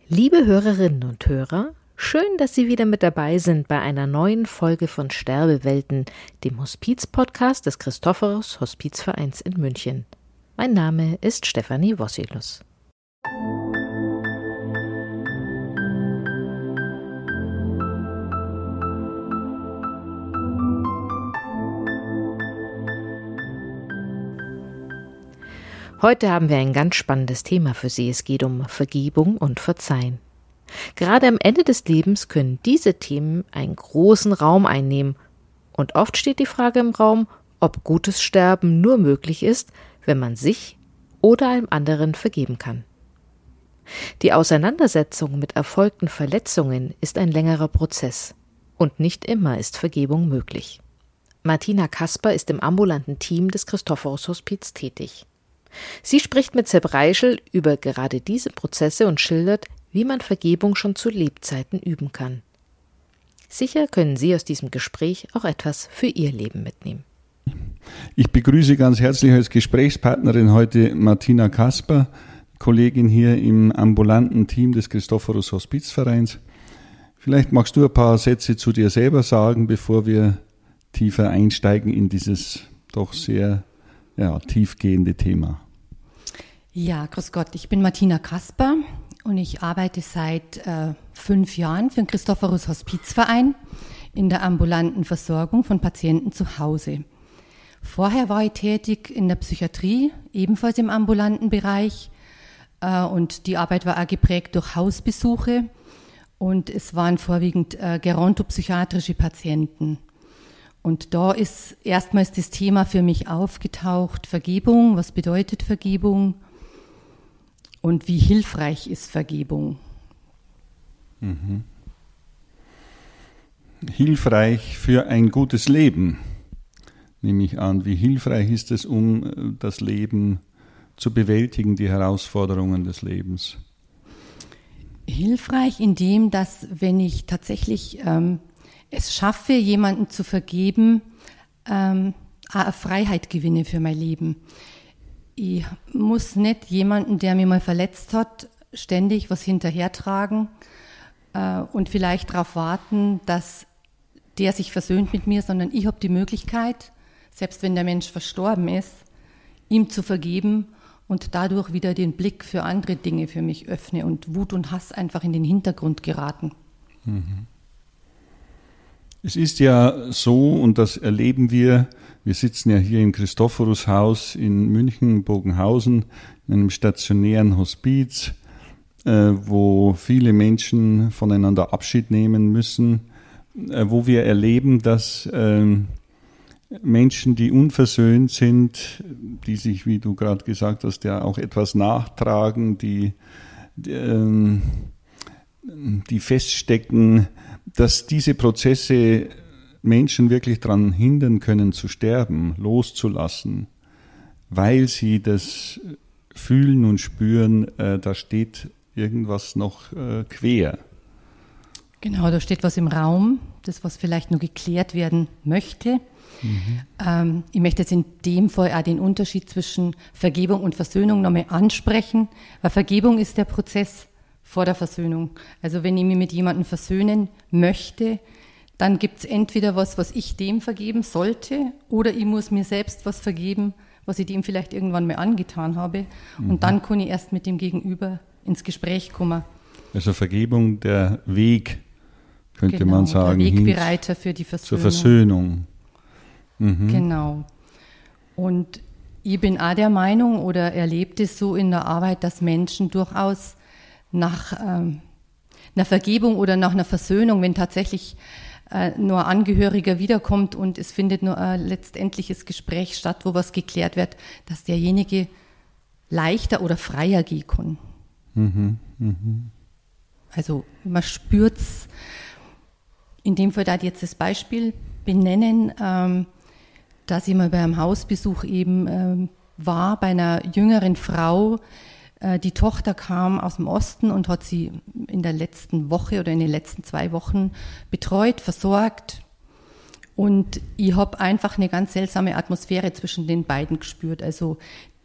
Liebe Hörerinnen und Hörer, schön, dass Sie wieder mit dabei sind bei einer neuen Folge von Sterbewelten, dem Hospiz-Podcast des Christophorus Hospizvereins in München. Mein Name ist Stefanie Wossilus. Heute haben wir ein ganz spannendes Thema für Sie. Es geht um Vergebung und Verzeihen. Gerade am Ende des Lebens können diese Themen einen großen Raum einnehmen. Und oft steht die Frage im Raum, ob gutes Sterben nur möglich ist, wenn man sich oder einem anderen vergeben kann. Die Auseinandersetzung mit erfolgten Verletzungen ist ein längerer Prozess. Und nicht immer ist Vergebung möglich. Martina Kasper ist im ambulanten Team des Christophorus Hospiz tätig. Sie spricht mit Sepp Reischl über gerade diese Prozesse und schildert, wie man Vergebung schon zu Lebzeiten üben kann. Sicher können Sie aus diesem Gespräch auch etwas für Ihr Leben mitnehmen. Ich begrüße ganz herzlich als Gesprächspartnerin heute Martina Kasper, Kollegin hier im ambulanten Team des Christophorus Hospizvereins. Vielleicht magst du ein paar Sätze zu dir selber sagen, bevor wir tiefer einsteigen in dieses doch sehr tiefgehende Thema. Ja, grüß Gott, ich bin Martina Kasper und ich arbeite seit 5 Jahren für den Christophorus Hospizverein in der ambulanten Versorgung von Patienten zu Hause. Vorher war ich tätig in der Psychiatrie, ebenfalls im ambulanten Bereich, und die Arbeit war auch geprägt durch Hausbesuche und es waren vorwiegend gerontopsychiatrische Patienten. Und da ist erstmals das Thema für mich aufgetaucht, Vergebung, was bedeutet Vergebung und wie hilfreich ist Vergebung? Mhm. Hilfreich für ein gutes Leben, nehme ich an. Wie hilfreich ist es, um das Leben zu bewältigen, die Herausforderungen des Lebens? Hilfreich in dem, dass wenn ich tatsächlich es schaffe, jemanden zu vergeben, eine Freiheit gewinne für mein Leben. Ich muss nicht jemanden, der mich mal verletzt hat, ständig was hinterhertragen und vielleicht darauf warten, dass der sich versöhnt mit mir, sondern ich habe die Möglichkeit, selbst wenn der Mensch verstorben ist, ihm zu vergeben und dadurch wieder den Blick für andere Dinge für mich öffne und Wut und Hass einfach in den Hintergrund geraten. Mhm. Es ist ja so, und das erleben wir sitzen ja hier im Christophorus-Haus in München, Bogenhausen, in einem stationären Hospiz, wo viele Menschen voneinander Abschied nehmen müssen, wo wir erleben, dass Menschen, die unversöhnt sind, die sich, wie du gerade gesagt hast, ja auch etwas nachtragen, die feststecken, dass diese Prozesse Menschen wirklich daran hindern können zu sterben, loszulassen, weil sie das fühlen und spüren, da steht irgendwas noch quer. Genau, da steht was im Raum, das was vielleicht nur geklärt werden möchte. Mhm. Ich möchte jetzt in dem Fall auch den Unterschied zwischen Vergebung und Versöhnung nochmal ansprechen, weil Vergebung ist der Prozess vor der Versöhnung. Also wenn ich mich mit jemandem versöhnen möchte, dann gibt es entweder was ich dem vergeben sollte, oder ich muss mir selbst was vergeben, was ich dem vielleicht irgendwann mal angetan habe. Mhm. Und dann kann ich erst mit dem Gegenüber ins Gespräch kommen. Also Vergebung, der Weg, könnte man sagen. Der Wegbereiter für die Versöhnung. Zur Versöhnung. Mhm. Genau. Und ich bin auch der Meinung oder erlebt es so in der Arbeit, dass Menschen durchaus nach einer Vergebung oder nach einer Versöhnung, wenn tatsächlich nur ein Angehöriger wiederkommt und es findet nur ein letztendliches Gespräch statt, wo was geklärt wird, dass derjenige leichter oder freier gehen kann. Mhm. Mhm. Also man spürt es, in dem Fall da jetzt das Beispiel benennen, dass ich mal bei einem Hausbesuch eben war, bei einer jüngeren Frau. Die Tochter kam aus dem Osten und hat sie in der letzten Woche oder in den letzten 2 Wochen betreut, versorgt. Und ich habe einfach eine ganz seltsame Atmosphäre zwischen den beiden gespürt. Also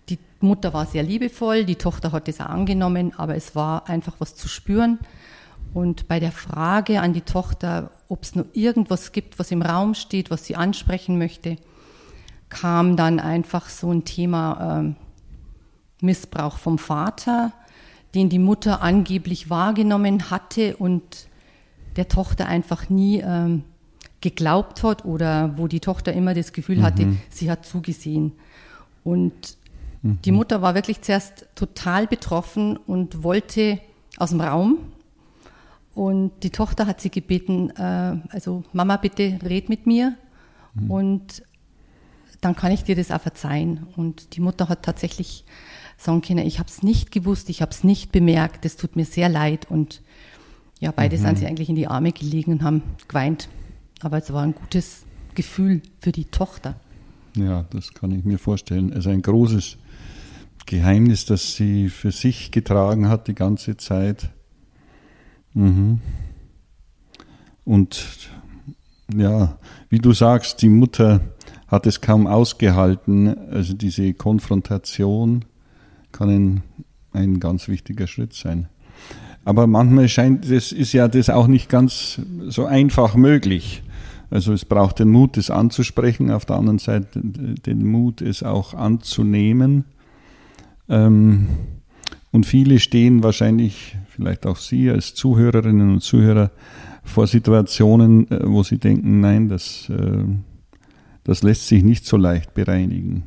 Die Mutter war sehr liebevoll, die Tochter hat das auch angenommen, aber es war einfach was zu spüren. Und bei der Frage an die Tochter, ob es noch irgendwas gibt, was im Raum steht, was sie ansprechen möchte, kam dann einfach so ein Thema Missbrauch vom Vater, den die Mutter angeblich wahrgenommen hatte und der Tochter einfach nie geglaubt hat oder wo die Tochter immer das Gefühl hatte, sie hat zugesehen. Und die Mutter war wirklich zuerst total betroffen und wollte aus dem Raum. Und die Tochter hat sie gebeten, also Mama, bitte red mit mir und dann kann ich dir das auch verzeihen. Und die Mutter hat tatsächlich sagen können, ich habe es nicht gewusst, ich habe es nicht bemerkt, das tut mir sehr leid. Und ja, beide sind sie eigentlich in die Arme gelegen und haben geweint. Aber es war ein gutes Gefühl für die Tochter. Ja, das kann ich mir vorstellen. Also ein großes Geheimnis, das sie für sich getragen hat die ganze Zeit. Und ja, wie du sagst, die Mutter hat es kaum ausgehalten. Also diese Konfrontation kann ein ganz wichtiger Schritt sein. Aber manchmal ist ja das auch nicht ganz so einfach möglich. Also es braucht den Mut, es anzusprechen, auf der anderen Seite den Mut, es auch anzunehmen. Und viele stehen wahrscheinlich, vielleicht auch Sie als Zuhörerinnen und Zuhörer, vor Situationen, wo sie denken, nein, das lässt sich nicht so leicht bereinigen.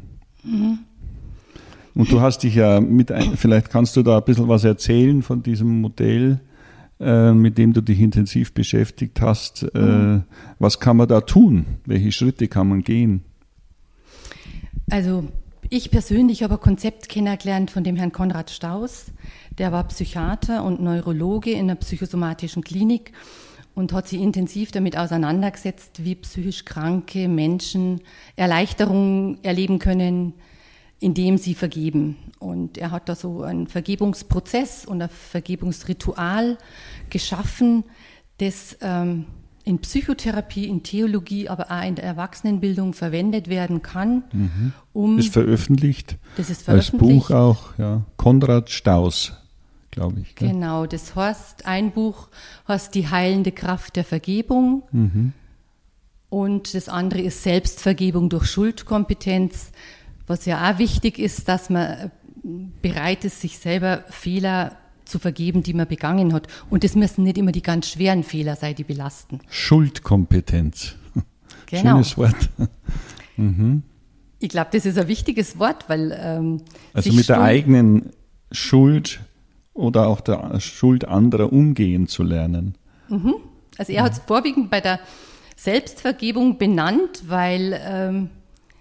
Und du hast dich ja vielleicht kannst du da ein bisschen was erzählen von diesem Modell, mit dem du dich intensiv beschäftigt hast. Was kann man da tun? Welche Schritte kann man gehen? Also ich persönlich habe ein Konzept kennengelernt von dem Herrn Konrad Staus. Der war Psychiater und Neurologe in einer psychosomatischen Klinik und hat sich intensiv damit auseinandergesetzt, wie psychisch kranke Menschen Erleichterung erleben können, indem sie vergeben. Und er hat da so einen Vergebungsprozess und ein Vergebungsritual geschaffen, das in Psychotherapie, in Theologie, aber auch in der Erwachsenenbildung verwendet werden kann. Das ist veröffentlicht. Das ist veröffentlicht. Als Buch auch, ja. Konrad Staus, glaube ich. Gell? Genau, das heißt, ein Buch heißt Die heilende Kraft der Vergebung. Und das andere ist Selbstvergebung durch Schuldkompetenz, was ja auch wichtig ist, dass man bereit ist, sich selber Fehler zu vergeben, die man begangen hat. Und das müssen nicht immer die ganz schweren Fehler sein, die belasten. Schuldkompetenz. Genau. Schönes Wort. Ich glaube, das ist ein wichtiges Wort, weil also mit der eigenen Schuld oder auch der Schuld anderer umgehen zu lernen. Also er hat es vorwiegend bei der Selbstvergebung benannt, weil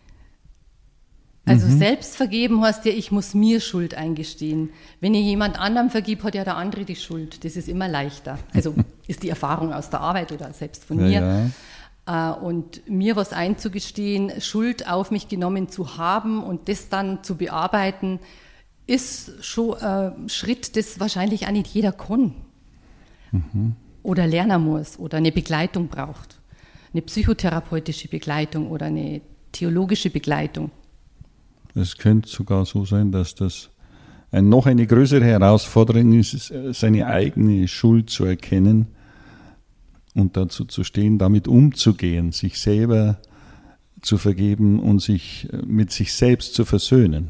Selbstvergeben heißt ja, ich muss mir Schuld eingestehen. Wenn ich jemand anderem vergib, hat ja der andere die Schuld. Das ist immer leichter. Also ist die Erfahrung aus der Arbeit oder selbst von mir. Ja. Und mir was einzugestehen, Schuld auf mich genommen zu haben und das dann zu bearbeiten, ist schon ein Schritt, das wahrscheinlich auch nicht jeder kann. Oder lernen muss oder eine Begleitung braucht. Eine psychotherapeutische Begleitung oder eine theologische Begleitung. Es könnte sogar so sein, dass das noch eine größere Herausforderung ist, seine eigene Schuld zu erkennen und dazu zu stehen, damit umzugehen, sich selber zu vergeben und sich mit sich selbst zu versöhnen.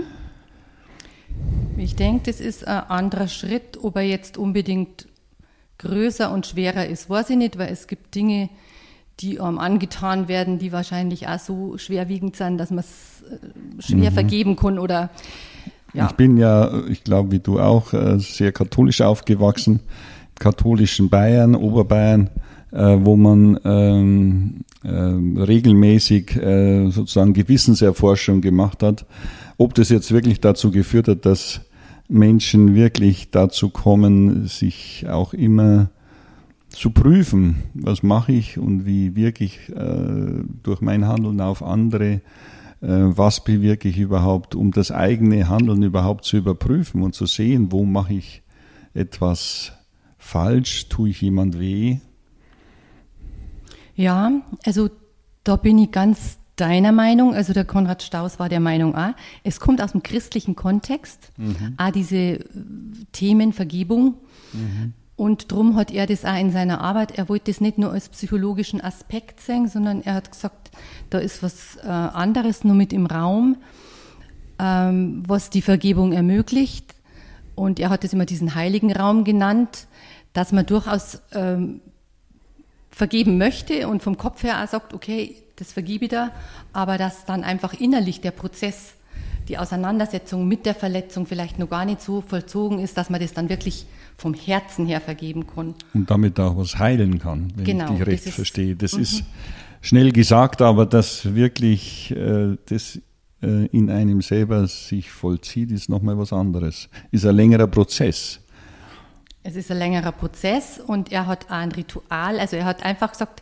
Ich denke, das ist ein anderer Schritt. Ob er jetzt unbedingt größer und schwerer ist, weiß ich nicht, weil es gibt Dinge, die einem angetan werden, die wahrscheinlich auch so schwerwiegend sind, dass man es schwer vergeben kann oder ja. Ich bin ja, ich glaube wie du auch, sehr katholisch aufgewachsen, im katholischen Bayern, Oberbayern, wo man regelmäßig sozusagen Gewissenserforschung gemacht hat. Ob das jetzt wirklich dazu geführt hat, dass Menschen wirklich dazu kommen, sich auch immer zu prüfen, was mache ich und wie wirke ich durch mein Handeln auf andere, was bewirke ich überhaupt, um das eigene Handeln überhaupt zu überprüfen und zu sehen, wo mache ich etwas falsch, tue ich jemand weh? Ja, also da bin ich ganz deiner Meinung, also der Konrad Staus war der Meinung auch, es kommt aus dem christlichen Kontext, auch diese Themen Vergebung. Und darum hat er das auch in seiner Arbeit, er wollte das nicht nur als psychologischen Aspekt sehen, sondern er hat gesagt, da ist was anderes nur mit im Raum, was die Vergebung ermöglicht. Und er hat es immer diesen heiligen Raum genannt, dass man durchaus vergeben möchte und vom Kopf her auch sagt, okay, das vergebe ich da, aber dass dann einfach innerlich der Prozess, die Auseinandersetzung mit der Verletzung vielleicht noch gar nicht so vollzogen ist, dass man das dann wirklich vom Herzen her vergeben kann. Und damit auch was heilen kann, wenn genau, ich dich recht verstehe. Das ist schnell gesagt, aber dass wirklich das in einem selber sich vollzieht, ist nochmal was anderes. Ist ein längerer Prozess. Es ist ein längerer Prozess und er hat auch ein Ritual, also er hat einfach gesagt,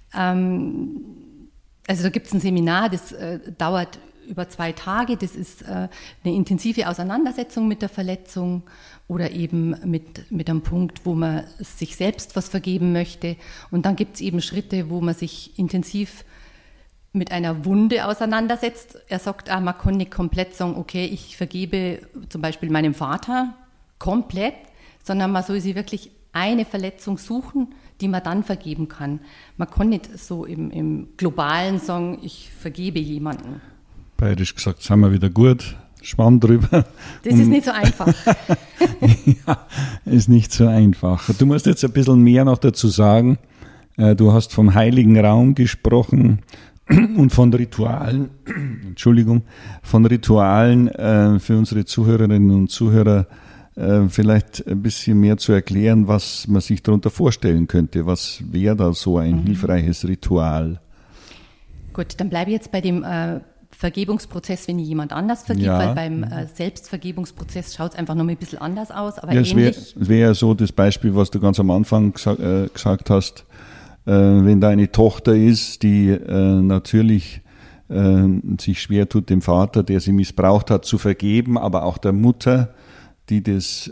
also da gibt es ein Seminar, das dauert über 2 Tage, das ist eine intensive Auseinandersetzung mit der Verletzung oder eben mit einem Punkt, wo man sich selbst was vergeben möchte. Und dann gibt es eben Schritte, wo man sich intensiv mit einer Wunde auseinandersetzt. Er sagt auch, man kann nicht komplett sagen, okay, ich vergebe zum Beispiel meinem Vater komplett, sondern man soll sich wirklich eine Verletzung suchen, die man dann vergeben kann. Man kann nicht so im Globalen sagen, ich vergebe jemanden. Bayerisch gesagt, sind wir wieder gut, Schwamm drüber. Das ist nicht so einfach. Ja, ist nicht so einfach. Du musst jetzt ein bisschen mehr noch dazu sagen. Du hast vom heiligen Raum gesprochen und von Ritualen, von Ritualen für unsere Zuhörerinnen und Zuhörer vielleicht ein bisschen mehr zu erklären, was man sich darunter vorstellen könnte. Was wäre da so ein hilfreiches Ritual? Gut, dann bleibe ich jetzt bei dem Vergebungsprozess, wenn ich jemand anders vergebe, weil beim Selbstvergebungsprozess schaut es einfach noch mal ein bisschen anders aus, aber ja, ähnlich. Es wäre ja so das Beispiel, was du ganz am Anfang gesagt hast, wenn da eine Tochter ist, die natürlich sich schwer tut, dem Vater, der sie missbraucht hat, zu vergeben, aber auch der Mutter, die das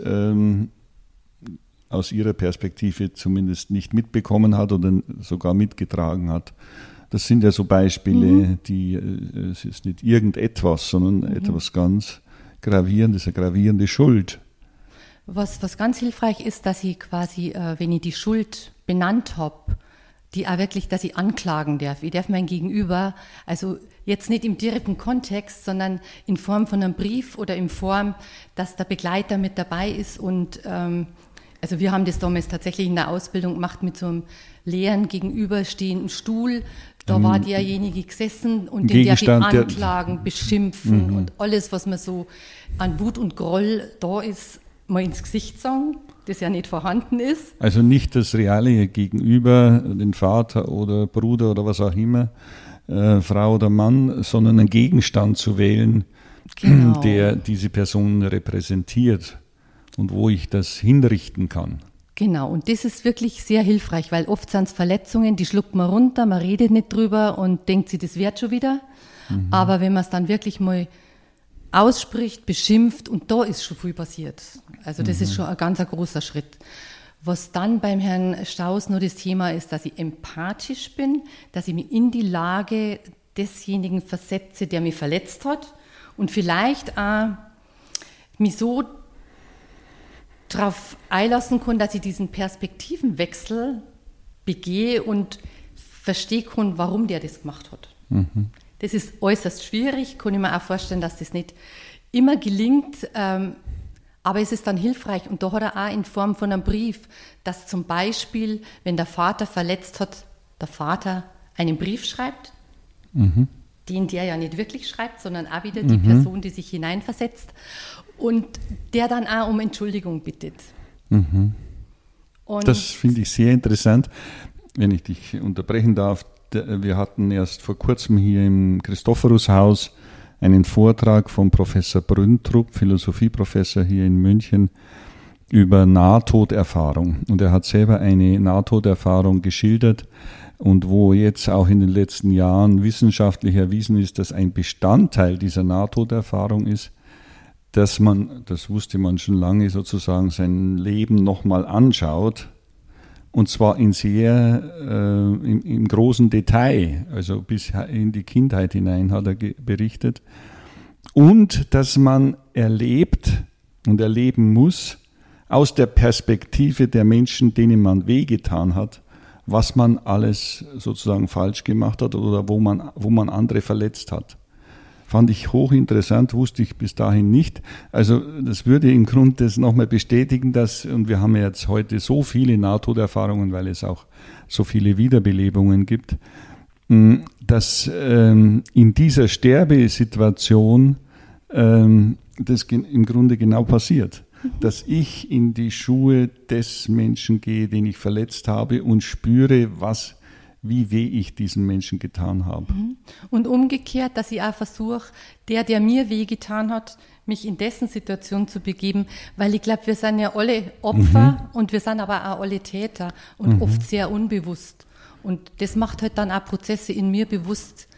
aus ihrer Perspektive zumindest nicht mitbekommen hat oder sogar mitgetragen hat. Das sind ja so Beispiele, es ist nicht irgendetwas, sondern etwas ganz Gravierendes, eine gravierende Schuld. Was ganz hilfreich ist, dass ich quasi, wenn ich die Schuld benannt habe, die auch wirklich, dass ich anklagen darf. Ich darf mein Gegenüber, also jetzt nicht im direkten Kontext, sondern in Form von einem Brief oder in Form, dass der Begleiter mit dabei ist und also wir haben das damals tatsächlich in der Ausbildung gemacht mit so einem leeren gegenüberstehenden Stuhl. Da war derjenige gesessen und den darf ich anklagen, beschimpfen und alles, was man so an Wut und Groll da ist, mal ins Gesicht sagen, das ja nicht vorhanden ist. Also nicht das reale Gegenüber, den Vater oder Bruder oder was auch immer, Frau oder Mann, sondern einen Gegenstand zu wählen, genau, der diese Person repräsentiert und wo ich das hinrichten kann. Genau, und das ist wirklich sehr hilfreich, weil oft sind es Verletzungen, die schluckt man runter, man redet nicht drüber und denkt sich, das wird schon wieder. Aber wenn man es dann wirklich mal ausspricht, beschimpft und da ist schon viel passiert. Also das ist schon ein ganz großer Schritt. Was dann beim Herrn Staus nur das Thema ist, dass ich empathisch bin, dass ich mich in die Lage desjenigen versetze, der mich verletzt hat und vielleicht auch mich so darauf einlassen kann, dass ich diesen Perspektivenwechsel begehe und verstehe kann, warum der das gemacht hat. Das ist äußerst schwierig, kann ich mir auch vorstellen, dass das nicht immer gelingt, aber es ist dann hilfreich. Und da hat er auch in Form von einem Brief, dass zum Beispiel, wenn der Vater verletzt hat, der Vater einen Brief schreibt, den der ja nicht wirklich schreibt, sondern auch wieder die Person, die sich hineinversetzt und der dann auch um Entschuldigung bittet. Und das finde ich sehr interessant, wenn ich dich unterbrechen darf. Wir hatten erst vor kurzem hier im Christophorus-Haus einen Vortrag von Professor Brüntrup, Philosophieprofessor hier in München, über Nahtoderfahrung. Und er hat selber eine Nahtoderfahrung geschildert und wo jetzt auch in den letzten Jahren wissenschaftlich erwiesen ist, dass ein Bestandteil dieser Nahtoderfahrung ist, dass man, das wusste man schon lange, sozusagen sein Leben nochmal anschaut Und zwar in sehr, im großen Detail, also bis in die Kindheit hinein hat er berichtet. Und dass man erlebt und erleben muss, aus der Perspektive der Menschen, denen man wehgetan hat, was man alles sozusagen falsch gemacht hat oder wo man andere verletzt hat. Fand ich hochinteressant, wusste ich bis dahin nicht. Also das würde im Grunde das nochmal bestätigen, und wir haben ja jetzt heute so viele Nahtoderfahrungen, weil es auch so viele Wiederbelebungen gibt, dass in dieser Sterbesituation das im Grunde genau passiert. Dass ich in die Schuhe des Menschen gehe, den ich verletzt habe und spüre, wie weh ich diesen Menschen getan habe. Und umgekehrt, dass ich auch versuche, der mir wehgetan hat, mich in dessen Situation zu begeben, weil ich glaube, wir sind ja alle Opfer und wir sind aber auch alle Täter und oft sehr unbewusst. Und das macht halt dann auch Prozesse in mir bewusst,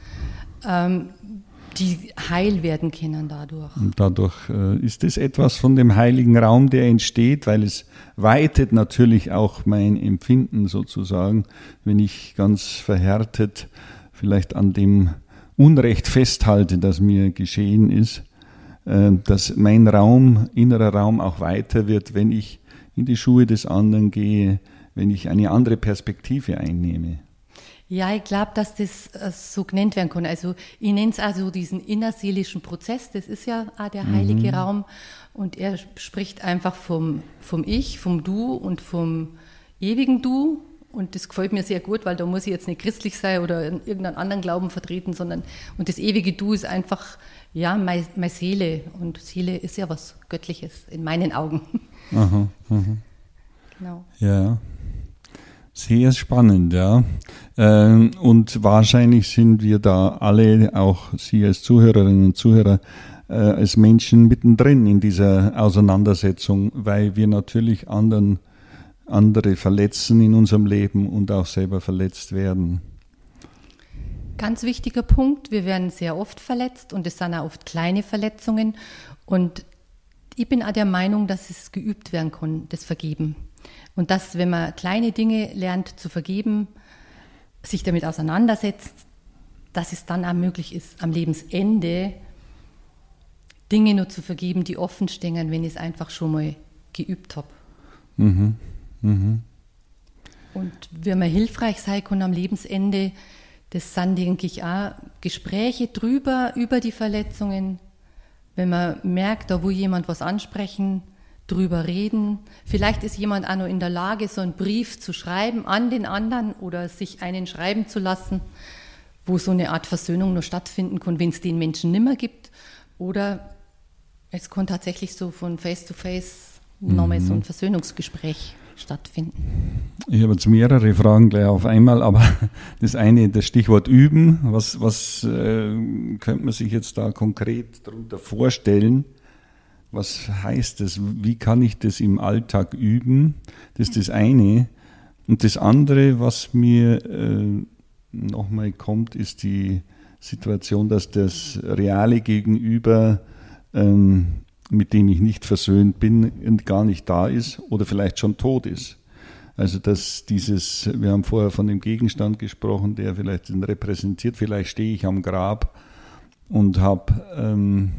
die heil werden können dadurch. Und dadurch ist es etwas von dem heiligen Raum, der entsteht, weil es weitet natürlich auch mein Empfinden sozusagen, wenn ich ganz verhärtet vielleicht an dem Unrecht festhalte, das mir geschehen ist, dass mein innerer Raum auch weiter wird, wenn ich in die Schuhe des anderen gehe, wenn ich eine andere Perspektive einnehme. Ja, ich glaube, dass das so genannt werden kann. Also ich nenne es also diesen innerseelischen Prozess, das ist ja auch der heilige Raum und er spricht einfach vom Ich, vom Du und vom ewigen Du und das gefällt mir sehr gut, weil da muss ich jetzt nicht christlich sein oder irgendeinen anderen Glauben vertreten, und das ewige Du ist einfach, ja, meine Seele und Seele ist ja was Göttliches in meinen Augen. Aha. Genau. Ja. Sehr spannend, ja. Und wahrscheinlich sind wir da alle, auch Sie als Zuhörerinnen und Zuhörer, als Menschen mittendrin in dieser Auseinandersetzung, weil wir natürlich andere verletzen in unserem Leben und auch selber verletzt werden. Ganz wichtiger Punkt, wir werden sehr oft verletzt und es sind auch oft kleine Verletzungen und ich bin auch der Meinung, dass es geübt werden kann, das Vergeben. Und dass, wenn man kleine Dinge lernt zu vergeben, sich damit auseinandersetzt, dass es dann auch möglich ist, am Lebensende Dinge nur zu vergeben, die offen stehen, wenn ich es einfach schon mal geübt habe. Und wenn man hilfreich sein kann am Lebensende, das sind, denke ich, auch Gespräche über die Verletzungen. Wenn man merkt, da will jemand was ansprechen, drüber reden. Vielleicht ist jemand auch noch in der Lage, so einen Brief zu schreiben an den anderen oder sich einen schreiben zu lassen, wo so eine Art Versöhnung noch stattfinden kann, wenn es den Menschen nimmer gibt. Oder es kann tatsächlich so von Face to Face nochmal so ein Versöhnungsgespräch stattfinden. Ich habe jetzt mehrere Fragen gleich auf einmal, aber das eine, das Stichwort üben, was könnte man sich jetzt da konkret darunter vorstellen? Was heißt das? Wie kann ich das im Alltag üben? Das ist das eine. Und das andere, was mir nochmal kommt, ist die Situation, dass das reale Gegenüber, mit dem ich nicht versöhnt bin, gar nicht da ist oder vielleicht schon tot ist. Also dass wir haben vorher von dem Gegenstand gesprochen, der vielleicht den repräsentiert, vielleicht stehe ich am Grab und habe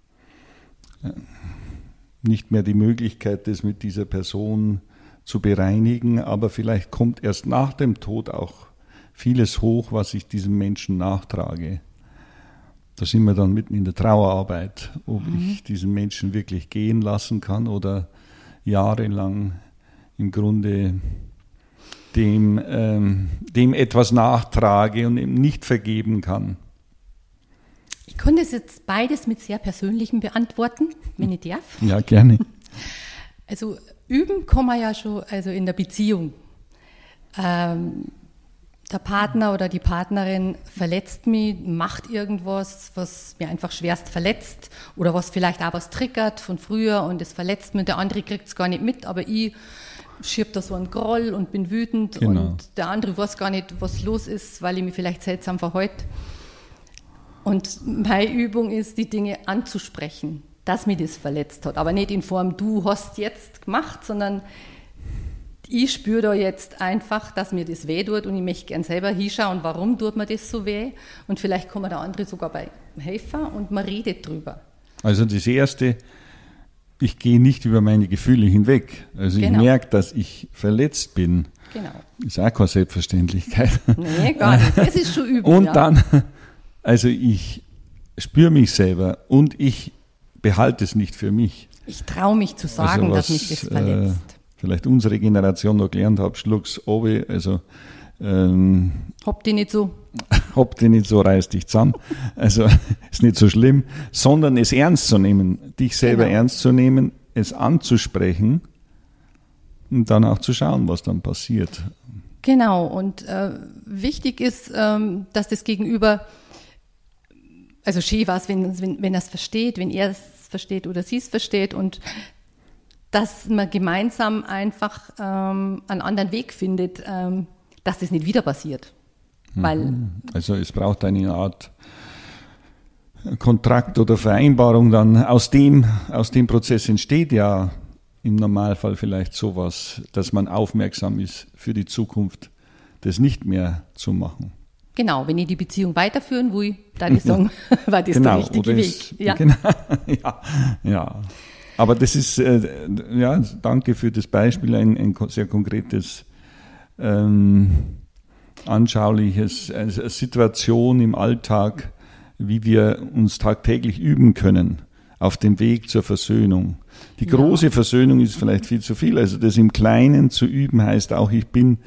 nicht mehr die Möglichkeit, das mit dieser Person zu bereinigen, aber vielleicht kommt erst nach dem Tod auch vieles hoch, was ich diesem Menschen nachtrage. Da sind wir dann mitten in der Trauerarbeit, ob ich diesen Menschen wirklich gehen lassen kann oder jahrelang im Grunde dem etwas nachtrage und ihm nicht vergeben kann. Ich konnte es jetzt beides mit sehr Persönlichem beantworten, wenn ich darf. Ja, gerne. Also üben kann man ja schon in der Beziehung. Der Partner oder die Partnerin verletzt mich, macht irgendwas, was mir einfach schwerst verletzt oder was vielleicht auch was triggert von früher und es verletzt mich. Der andere kriegt es gar nicht mit, aber ich schiebe da so einen Groll und bin wütend und der andere weiß gar nicht, was los ist, weil ich mich vielleicht seltsam verhalte. Und meine Übung ist, die Dinge anzusprechen, dass mich das verletzt hat. Aber nicht in Form, du hast jetzt gemacht, sondern ich spüre da jetzt einfach, dass mir das weh tut und ich möchte gern selber hinschauen, warum tut mir das so weh und vielleicht kann mir der andere sogar bei helfen und man redet drüber. Also das Erste, ich gehe nicht über meine Gefühle hinweg. Also Genau. Ich merke, dass ich verletzt bin. Genau. Ist auch keine Selbstverständlichkeit. Nee, gar nicht. Das ist schon übel. Und ja. dann, also ich spüre mich selber und ich behalte es nicht für mich. Ich traue mich zu sagen, Also dass mich das verletzt. Vielleicht unsere Generation noch gelernt hat, schluck's obi, also Hab die nicht so. hab dich nicht so, reiß dich zusammen. Also ist nicht so schlimm, sondern es ernst zu nehmen, dich selber Genau. ernst zu nehmen, es anzusprechen und dann auch zu schauen, was dann passiert. Genau, und wichtig ist, dass das Gegenüber, also schön war es, wenn er es versteht, wenn er es versteht oder sie es versteht und dass man gemeinsam einfach einen anderen Weg findet, dass das nicht wieder passiert. Weil, Also es braucht eine Art Kontrakt oder Vereinbarung dann. Aus dem Prozess entsteht ja im Normalfall vielleicht sowas, dass man aufmerksam ist für die Zukunft, das nicht mehr zu machen. genau, wenn ich die Beziehung weiterführen will, dann ich sagen, war das Genau, der richtige oder Weg. Ja. Genau, ja. Aber das ist, ja, danke für das Beispiel, ein sehr konkretes, anschauliches, eine Situation im Alltag, wie wir uns tagtäglich üben können auf dem Weg zur Versöhnung. Die große Versöhnung ist vielleicht viel zu viel. Also das im Kleinen zu üben heißt auch, ich bin,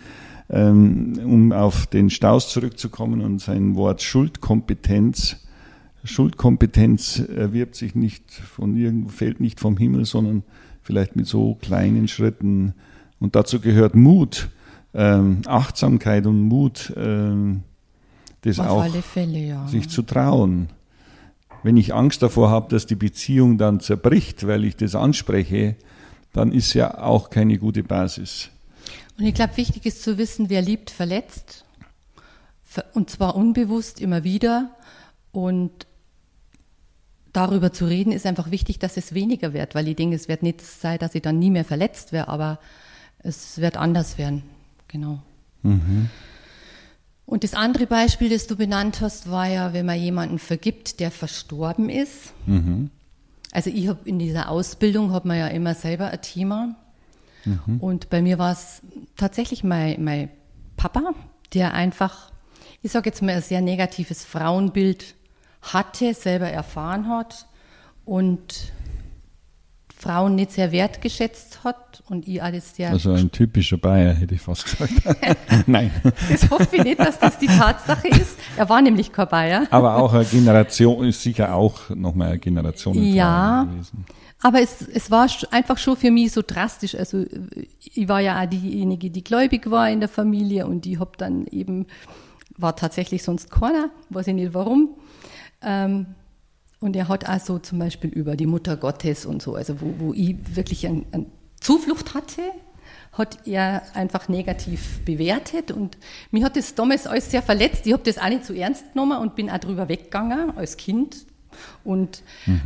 um auf den Staus zurückzukommen und sein Wort Schuldkompetenz. Schuldkompetenz erwirbt sich nicht fällt nicht vom Himmel, sondern vielleicht mit so kleinen Schritten. Und dazu gehört Mut, Achtsamkeit und Mut, das Auf auch alle Fälle, ja. sich zu trauen. Wenn ich Angst davor habe, dass die Beziehung dann zerbricht, weil ich das anspreche, dann ist ja auch keine gute Basis. Und ich glaube, wichtig ist zu wissen, wer liebt, verletzt. Und zwar unbewusst immer wieder. Und darüber zu reden, ist einfach wichtig, dass es weniger wird, weil ich denke, es wird nicht sein, dass ich dann nie mehr verletzt werde, aber es wird anders werden. Genau. Mhm. Und das andere Beispiel, das du benannt hast, war ja, wenn man jemanden vergibt, der verstorben ist. Mhm. Also ich habe in dieser Ausbildung, hat man ja immer selber ein Thema. Mhm. Und bei mir war es tatsächlich mein Papa, der einfach, ich sage jetzt mal, ein sehr negatives Frauenbild hatte, selber erfahren hat und Frauen nicht sehr wertgeschätzt hat und ich alles sehr... Also ein typischer Bayer, hätte ich fast gesagt. Nein. Das hoffe ich nicht, dass das die Tatsache ist. Er war nämlich kein Bayer. Aber auch eine Generation, ist sicher auch nochmal eine Generation Ja, gewesen. aber es war einfach schon für mich so drastisch. Also ich war ja auch diejenige, die gläubig war in der Familie und ich habe dann eben, war tatsächlich sonst keiner, weiß ich nicht warum. Und er hat auch so zum Beispiel über die Mutter Gottes und so, also wo ich wirklich eine Zuflucht hatte, hat er einfach negativ bewertet und mich hat das damals alles sehr verletzt. Ich habe das auch nicht so ernst genommen und bin auch drüber weggegangen als Kind und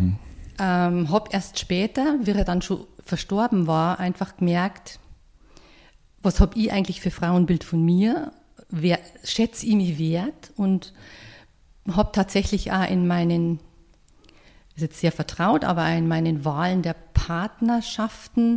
habe erst später, wie er dann schon verstorben war, einfach gemerkt, was habe ich eigentlich für Frauenbild von mir, schätze ich mich wert und habe tatsächlich auch in meinen, ist jetzt sehr vertraut, aber in meinen Wahlen der Partnerschaften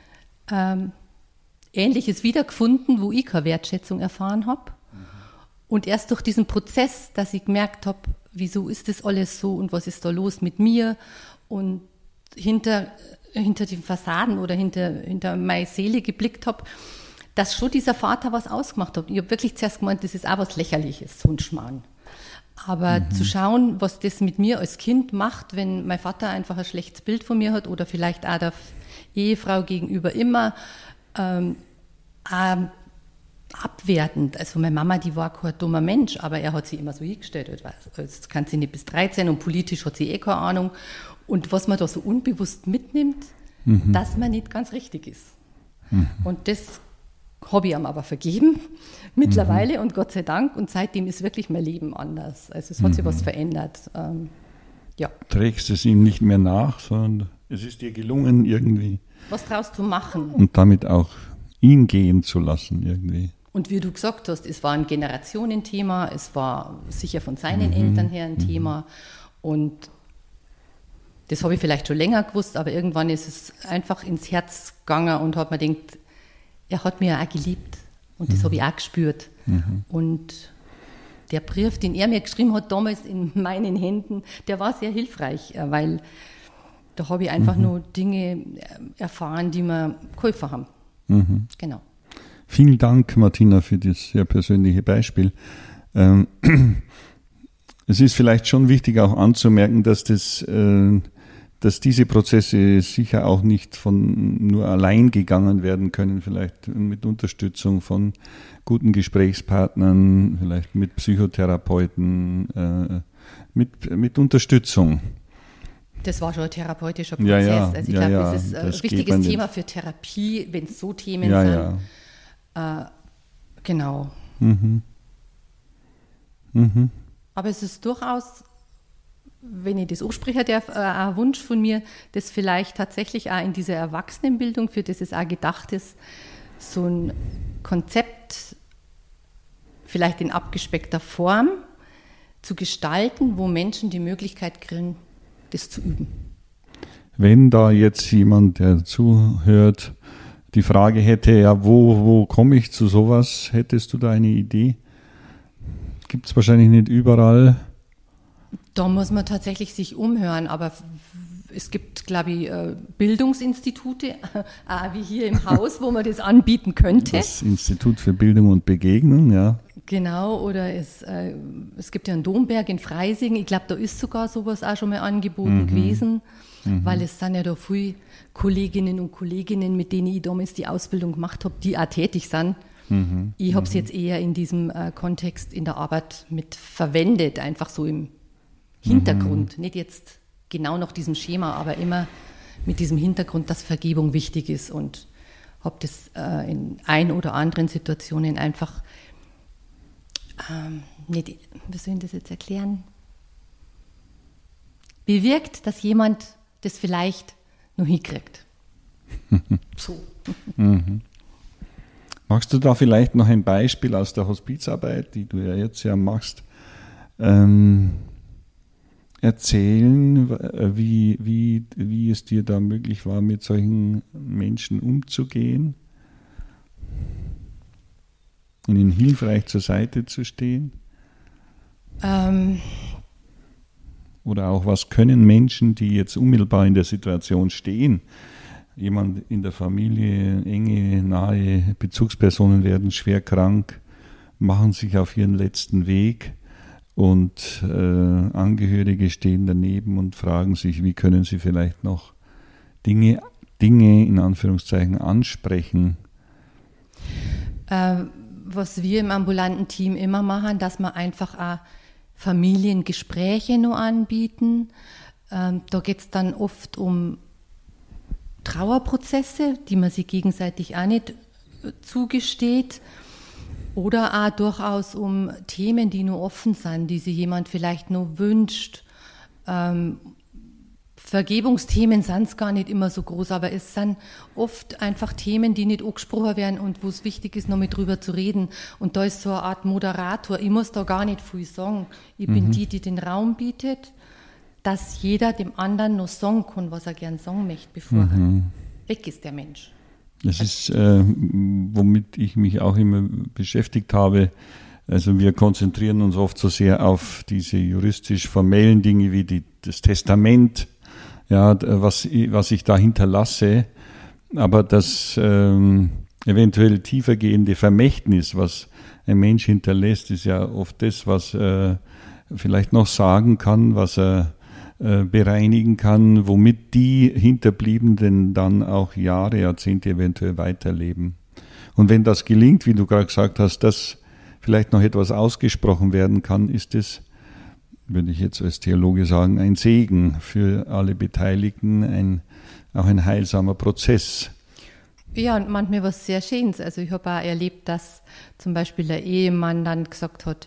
Ähnliches wiedergefunden, wo ich keine Wertschätzung erfahren habe. Und erst durch diesen Prozess, dass ich gemerkt habe, wieso ist das alles so und was ist da los mit mir und hinter den Fassaden oder hinter meine Seele geblickt habe, dass schon dieser Vater was ausgemacht hat. Ich habe wirklich zuerst gemeint, das ist auch was Lächerliches, so ein Schmarrn. Aber zu schauen, was das mit mir als Kind macht, wenn mein Vater einfach ein schlechtes Bild von mir hat oder vielleicht auch der Ehefrau gegenüber immer abwertend. Also meine Mama, die war kein dummer Mensch, aber er hat sie immer so hingestellt. Jetzt kann sie nicht bis 13 und politisch hat sie eh keine Ahnung. Und was man da so unbewusst mitnimmt, dass man nicht ganz richtig ist. Und das habe ich ihm aber vergeben mittlerweile und Gott sei Dank. Und seitdem ist wirklich mein Leben anders. Also es hat sich was verändert. Ja. Trägst es ihm nicht mehr nach, sondern es ist dir gelungen irgendwie. Was draus zu machen. Und damit auch ihn gehen zu lassen irgendwie. Und wie du gesagt hast, es war ein Generationenthema, es war sicher von seinen Eltern her ein Thema. Und das habe ich vielleicht schon länger gewusst, aber irgendwann ist es einfach ins Herz gegangen und hat mir gedacht, er hat mich ja auch geliebt. Und das habe ich auch gespürt. Und der Brief, den er mir geschrieben hat, damals in meinen Händen, der war sehr hilfreich, weil da habe ich einfach nur Dinge erfahren, die mir geholfen haben. Genau. Vielen Dank, Martina, für das sehr persönliche Beispiel. Es ist vielleicht schon wichtig auch anzumerken, dass diese Prozesse sicher auch nicht von nur allein gegangen werden können, vielleicht mit Unterstützung von guten Gesprächspartnern, vielleicht mit Psychotherapeuten, mit Unterstützung. Das war schon ein therapeutischer Prozess. Also ich glaube, das ist ein wichtiges Thema für Therapie, wenn es so Themen sind. Genau. Aber es ist durchaus, wenn ich das ausspreche, ein Wunsch von mir, das vielleicht tatsächlich auch in dieser Erwachsenenbildung, für das es auch gedacht ist, so ein Konzept vielleicht in abgespeckter Form zu gestalten, wo Menschen die Möglichkeit kriegen, das zu üben. Wenn da jetzt jemand, der zuhört, die Frage hätte, ja, wo komme ich zu sowas? Hättest du da eine Idee? Gibt es wahrscheinlich nicht überall. Da muss man tatsächlich sich umhören, aber es gibt, glaube ich, Bildungsinstitute, wie hier im Haus, wo man das anbieten könnte. Das Institut für Bildung und Begegnung, ja. Genau, oder es gibt ja einen Domberg in Freising, ich glaube, da ist sogar sowas auch schon mal angeboten gewesen, weil es sind ja da viele Kolleginnen und Kollegen, mit denen ich damals die Ausbildung gemacht habe, die auch tätig sind. Ich habe es jetzt eher in diesem Kontext in der Arbeit mit verwendet, einfach so im Hintergrund, nicht jetzt genau nach diesem Schema, aber immer mit diesem Hintergrund, dass Vergebung wichtig ist, und habe das in ein oder anderen Situationen einfach nicht, wie soll ich das jetzt erklären, bewirkt, dass jemand das vielleicht noch hinkriegt. So. Magst du da vielleicht noch ein Beispiel aus der Hospizarbeit, die du ja jetzt ja machst, erzählen, wie es dir da möglich war, mit solchen Menschen umzugehen, ihnen hilfreich zur Seite zu stehen? Oder auch, was können Menschen, die jetzt unmittelbar in der Situation stehen, jemand in der Familie, enge, nahe Bezugspersonen werden schwer krank, machen sich auf ihren letzten Weg, und Angehörige stehen daneben und fragen sich, wie können sie vielleicht noch Dinge in Anführungszeichen ansprechen? Was wir im ambulanten Team immer machen, dass wir einfach auch Familiengespräche nur anbieten. Da geht es dann oft um Trauerprozesse, die man sich gegenseitig auch nicht zugesteht. Oder auch durchaus um Themen, die nur offen sind, die sich jemand vielleicht nur wünscht. Vergebungsthemen sind es gar nicht immer so groß, aber es sind oft einfach Themen, die nicht angesprochen werden und wo es wichtig ist, noch mit drüber zu reden. Und da ist so eine Art Moderator. Ich muss da gar nicht viel sagen. Ich bin die den Raum bietet, dass jeder dem anderen noch sagen kann, was er gern sagen möchte, bevor weg ist der Mensch. Das ist, womit ich mich auch immer beschäftigt habe. Also wir konzentrieren uns oft so sehr auf diese juristisch formellen Dinge wie das Testament, ja, was ich da hinterlasse. Aber das eventuell tiefergehende Vermächtnis, was ein Mensch hinterlässt, ist ja oft das, was er vielleicht noch sagen kann, was er bereinigen kann, womit die Hinterbliebenen dann auch Jahre, Jahrzehnte eventuell weiterleben. Und wenn das gelingt, wie du gerade gesagt hast, dass vielleicht noch etwas ausgesprochen werden kann, ist es, würde ich jetzt als Theologe sagen, ein Segen für alle Beteiligten, auch ein heilsamer Prozess. Ja, und manchmal was sehr Schönes. Also ich habe auch erlebt, dass zum Beispiel der Ehemann dann gesagt hat,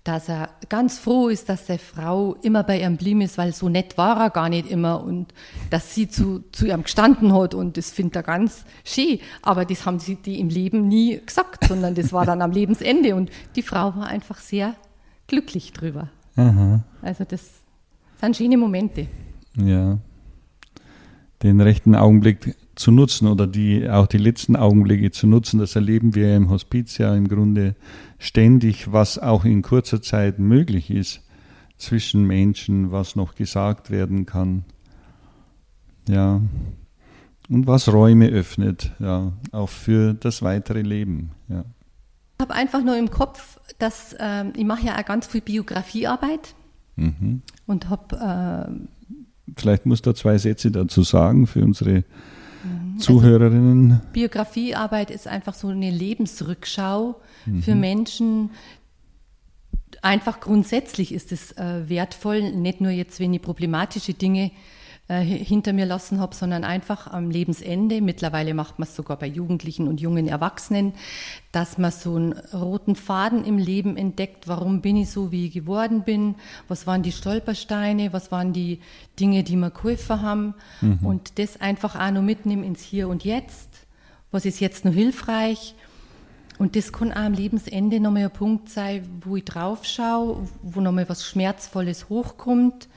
dass er ganz froh ist, dass seine Frau immer bei ihm geblieben ist, weil so nett war er gar nicht immer und dass sie zu ihm gestanden hat und das findet er ganz schön. Aber das haben sie die im Leben nie gesagt, sondern das war dann am Lebensende und die Frau war einfach sehr glücklich drüber. Aha. Also das sind schöne Momente. Ja, den rechten Augenblick zu nutzen oder auch die letzten Augenblicke zu nutzen, das erleben wir im Hospiz ja im Grunde ständig, was auch in kurzer Zeit möglich ist zwischen Menschen, was noch gesagt werden kann. Ja, und was Räume öffnet, ja, auch für das weitere Leben. Ja. Ich habe einfach nur im Kopf, dass ich mache ja auch ganz viel Biografiearbeit und habe vielleicht musst du 2 Sätze dazu sagen für unsere Zuhörerinnen. Also Biografiearbeit ist einfach so eine Lebensrückschau für Menschen. Einfach grundsätzlich ist es wertvoll, nicht nur jetzt, wenn ich problematische Dinge hinter mir lassen habe, sondern einfach am Lebensende. Mittlerweile macht man es sogar bei Jugendlichen und jungen Erwachsenen, dass man so einen roten Faden im Leben entdeckt. Warum bin ich so, wie ich geworden bin? Was waren die Stolpersteine? Was waren die Dinge, die mir geholfen haben? Und das einfach auch noch mitnehmen ins Hier und Jetzt. Was ist jetzt noch hilfreich? Und das kann auch am Lebensende nochmal ein Punkt sein, wo ich drauf schaue, wo nochmal was Schmerzvolles hochkommt.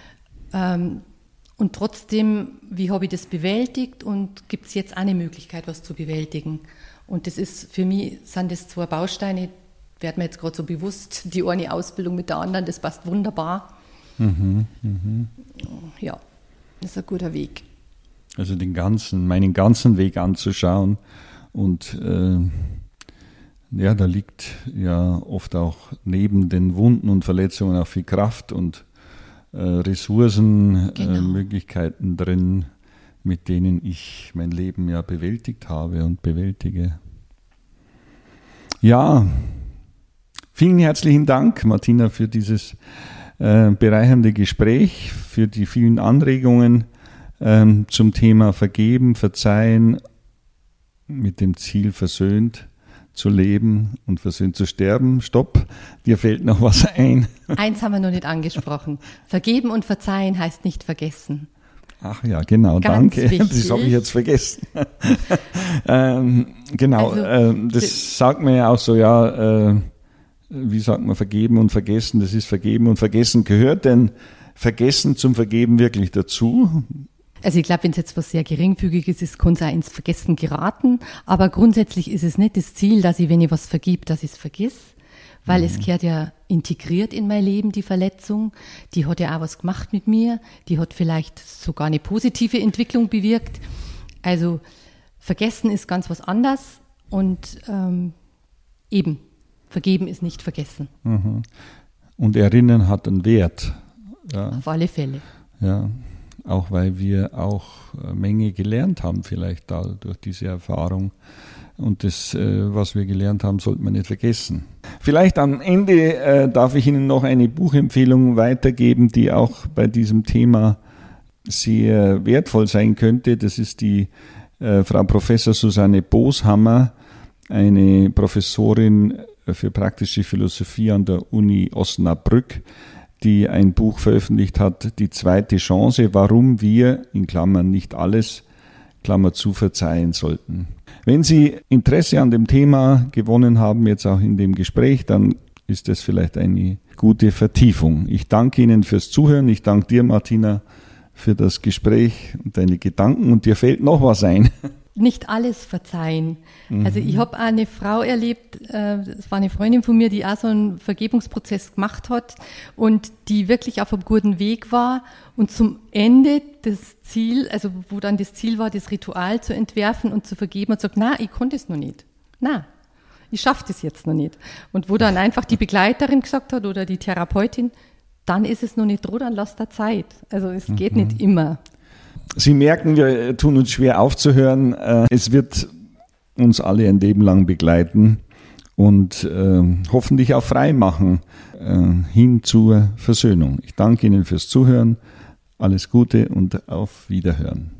Und trotzdem, wie habe ich das bewältigt und gibt es jetzt auch eine Möglichkeit, was zu bewältigen? Und das ist, für mich sind das 2 Bausteine, wird mir jetzt gerade so bewusst, die eine Ausbildung mit der anderen, das passt wunderbar. Ja, das ist ein guter Weg. Also meinen ganzen Weg anzuschauen und ja, da liegt ja oft auch neben den Wunden und Verletzungen auch viel Kraft und Ressourcen, Möglichkeiten drin, mit denen ich mein Leben ja bewältigt habe und bewältige. Ja, vielen herzlichen Dank, Martina, für dieses bereichernde Gespräch, für die vielen Anregungen zum Thema Vergeben, Verzeihen, mit dem Ziel versöhnt zu leben und versöhnt zu sterben. Stopp, dir fällt noch was ein. Eins haben wir noch nicht angesprochen. Vergeben und verzeihen heißt nicht vergessen. Ach ja, genau, Ganz danke. wichtig. Das habe ich jetzt vergessen. Genau, also, das sagt man ja auch so, ja, wie sagt man, vergeben und vergessen, das ist vergeben und vergessen. Gehört denn Vergessen zum Vergeben wirklich dazu? Also ich glaube, wenn es jetzt was sehr Geringfügiges ist, kann es auch ins Vergessen geraten. Aber grundsätzlich ist es nicht das Ziel, dass ich, wenn ich was vergib, dass ich es vergiss. Weil es gehört ja integriert in mein Leben, die Verletzung. Die hat ja auch was gemacht mit mir. Die hat vielleicht sogar eine positive Entwicklung bewirkt. Also vergessen ist ganz was anderes. Und eben, vergeben ist nicht vergessen. Und erinnern hat einen Wert. Ja. Auf alle Fälle. Ja. Auch weil wir auch eine Menge gelernt haben, vielleicht da durch diese Erfahrung. Und das, was wir gelernt haben, sollte man nicht vergessen. Vielleicht am Ende darf ich Ihnen noch eine Buchempfehlung weitergeben, die auch bei diesem Thema sehr wertvoll sein könnte. Das ist die Frau Professor Susanne Boshammer, eine Professorin für praktische Philosophie an der Uni Osnabrück, die ein Buch veröffentlicht hat, Die zweite Chance, warum wir, in Klammern nicht alles, Klammer zu, verzeihen sollten. Wenn Sie Interesse an dem Thema gewonnen haben, jetzt auch in dem Gespräch, dann ist das vielleicht eine gute Vertiefung. Ich danke Ihnen fürs Zuhören. Ich danke dir, Martina, für das Gespräch und deine Gedanken. Und dir fällt noch was ein. Nicht alles verzeihen. Also ich habe eine Frau erlebt, das war eine Freundin von mir, die auch so einen Vergebungsprozess gemacht hat und die wirklich auf einem guten Weg war und zum Ende das Ziel, also wo dann das Ziel war, das Ritual zu entwerfen und zu vergeben, und sagt, na, ich konnte es noch nicht. Na, ich schaffe das jetzt noch nicht. Und wo dann einfach die Begleiterin gesagt hat oder die Therapeutin, dann ist es noch nicht dran, dann lass da Zeit. Also es geht nicht immer. Sie merken, wir tun uns schwer aufzuhören. Es wird uns alle ein Leben lang begleiten und hoffentlich auch frei machen hin zur Versöhnung. Ich danke Ihnen fürs Zuhören. Alles Gute und auf Wiederhören.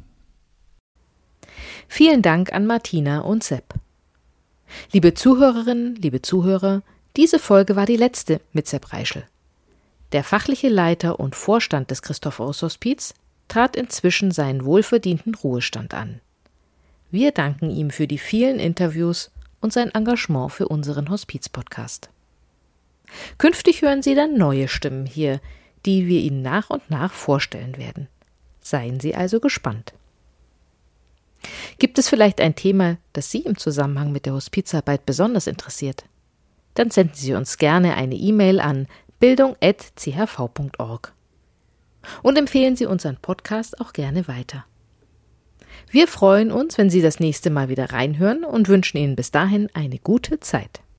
Vielen Dank an Martina und Sepp. Liebe Zuhörerinnen, liebe Zuhörer, Diese Folge war die letzte mit Sepp Reischl. Der fachliche Leiter und Vorstand des Christophorus-Hospiz trat inzwischen seinen wohlverdienten Ruhestand an. Wir danken ihm für die vielen Interviews und sein Engagement für unseren Hospiz-Podcast. Künftig hören Sie dann neue Stimmen hier, die wir Ihnen nach und nach vorstellen werden. Seien Sie also gespannt. Gibt es vielleicht ein Thema, das Sie im Zusammenhang mit der Hospizarbeit besonders interessiert? Dann senden Sie uns gerne eine E-Mail an bildung@chv.org. Und empfehlen Sie unseren Podcast auch gerne weiter. Wir freuen uns, wenn Sie das nächste Mal wieder reinhören und wünschen Ihnen bis dahin eine gute Zeit.